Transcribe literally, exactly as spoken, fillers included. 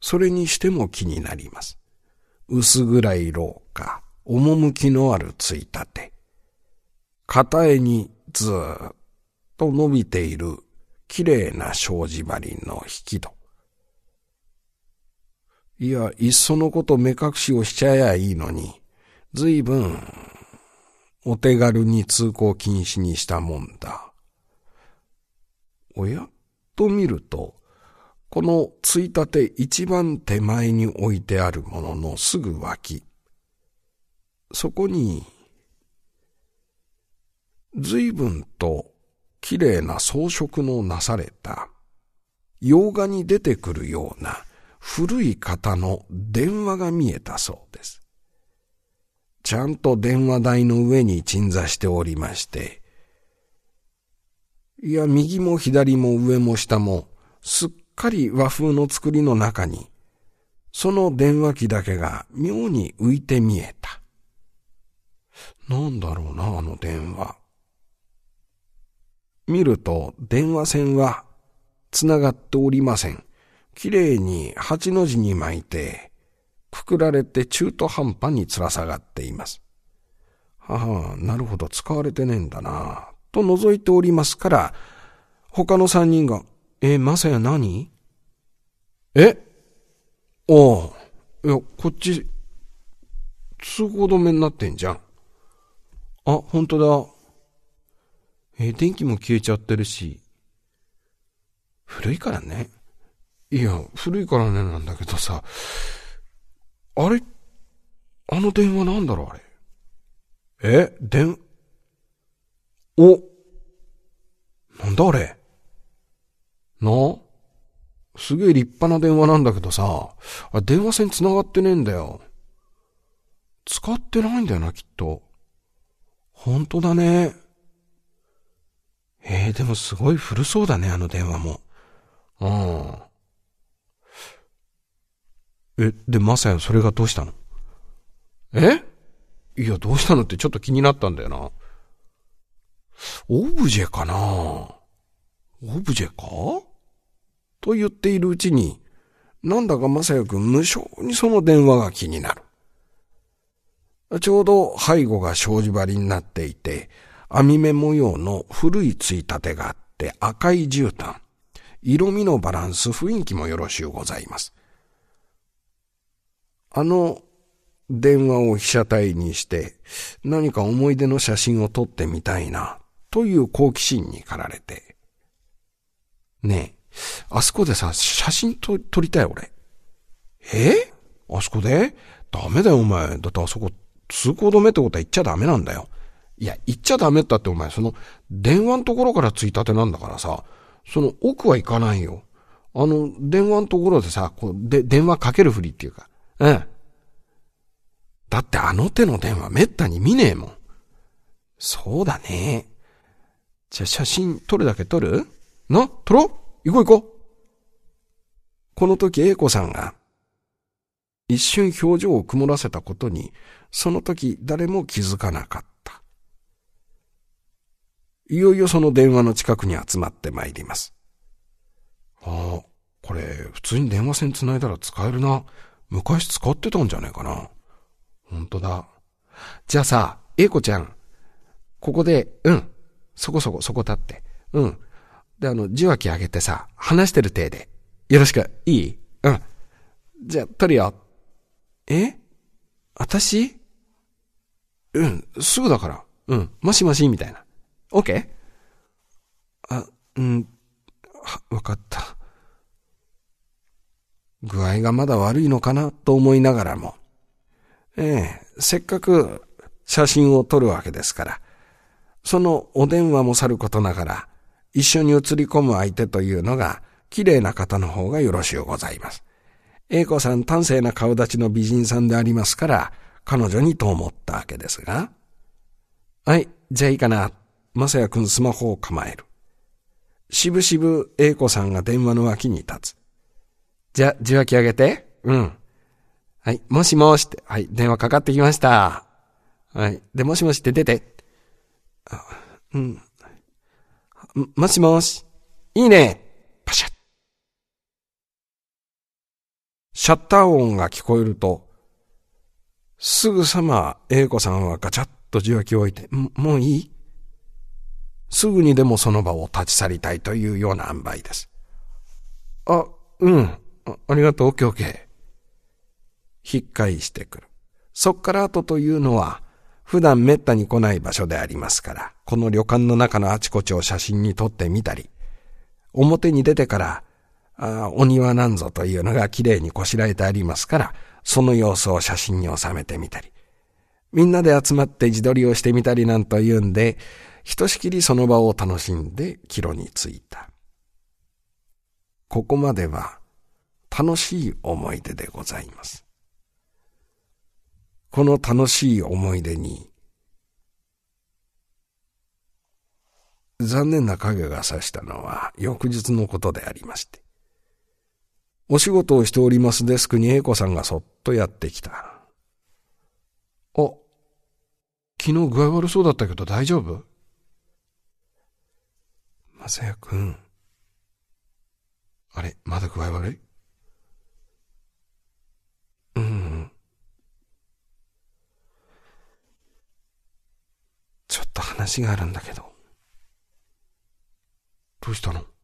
それにしても気になります。薄暗い廊下、趣のあるついたて。片絵にずーっと伸びているきれいな障子張りの引き戸。いや、いっそのこと目隠しをしちゃえばいいのに、ずいぶんお手軽に通行禁止にしたもんだ。おやと見ると、このついたて一番手前に置いてあるもののすぐ脇。そこに、随分ときれいな装飾のなされた、洋画に出てくるような古い型の電話が見えたそうです。ちゃんと電話台の上に鎮座しておりまして、いや、右も左も上も下も、すっかり和風の作りの中に、その電話機だけが妙に浮いて見えた。なんだろうな、あの電話。見ると、電話線はつながっておりません。きれいに八の字に巻いて、くくられて中途半端につら下がっています。はは、なるほど、使われてねえんだな、と覗いておりますから、他の三人が、え、まさや何？え？おう、いや、こっち、通行止めになってんじゃん。あ、ほんとだ。え、電気も消えちゃってるし。古いからね。いや、古いからねなんだけどさ、あれ、あの電話なんだろうあれ。え、電、お、なんだあれ。なあ、すげえ立派な電話なんだけどさ、あ、電話線繋がってねえんだよ。使ってないんだよな、きっと。ほんとだね。えー、でもすごい古そうだね、あの電話も。うん。え、で、まさやそれがどうしたの？え？いや、どうしたのってちょっと気になったんだよな。オブジェかな？オブジェか？と言っているうちに、なんだかまさやくん無性にその電話が気になる。ちょうど背後が障子張りになっていて、網目模様の古いついたてがあって赤い絨毯。色味のバランス、雰囲気もよろしゅうございます。あの電話を被写体にして何か思い出の写真を撮ってみたいなという好奇心に駆られて。ねえ、あそこでさ、写真と撮りたい俺。え？あそこで？ダメだよお前。だってあそこ通行止めってことは言っちゃダメなんだよ。いや、言っちゃダメったってお前、その電話のところからついたてなんだからさ、その奥は行かないよ。あの電話のところでさ、こうで電話かけるふりっていうか。うん。だってあの手の電話めったに見ねえもん。そうだね。じゃあ写真撮るだけ撮る？な？撮ろう？行こう行こう。この時英子さんが一瞬表情を曇らせたことに、その時誰も気づかなかった。いよいよその電話の近くに集まってまいります。ああ、これ普通に電話線繋いだら使えるな。昔使ってたんじゃねえかな。ほんとだ。じゃあさ、英子ちゃん、ここで、うん、そこそこそこ立って、うん。で、あの、受話器上げてさ、話してる体で、よろしく、いい？うん。じゃあ、撮るよ。え？あたし？うん、すぐだから。うん、もしもしみたいな。オッケー？あ、うん、わかった。具合がまだ悪いのかなと思いながらも、ええ、せっかく写真を撮るわけですから、そのお電話もさることながら、一緒に写り込む相手というのが、綺麗な方の方がよろしゅうございます。英子さん端正な顔立ちの美人さんでありますから、彼女にと思ったわけですが。はい、じゃあいいかな。まさやくんスマホを構える。しぶしぶ英子さんが電話の脇に立つ。じゃあ、受話器上げて。うん。はい、もしもしって。はい、電話かかってきました。はい。で、もしもしって出て。あ、うん。もしもし。いいね。パシャッ。 シャッター音が聞こえると、すぐさま A 子さんはガチャッと受話器を置いて、もういい？すぐにでもその場を立ち去りたいというような塩梅です。あ、うん。あ, ありがとう、オッケーオッケー。引っ返してくる。そっから後というのは、普段めったに来ない場所でありますから、この旅館の中のあちこちを写真に撮ってみたり、表に出てから、あお庭なんぞというのがきれいにこしらえてありますから、その様子を写真に収めてみたり、みんなで集まって自撮りをしてみたりなんというんで、ひとしきりその場を楽しんで帰路に着いた。ここまでは楽しい思い出でございます。この楽しい思い出に残念な影が差したのは翌日のことでありまして、お仕事をしておりますデスクに A 子さんがそっとやってきた。あ、昨日具合悪そうだったけど大丈夫？まさやくん、あれ、まだ具合悪い？うん。ちょっと話があるんだけど。どうしたの？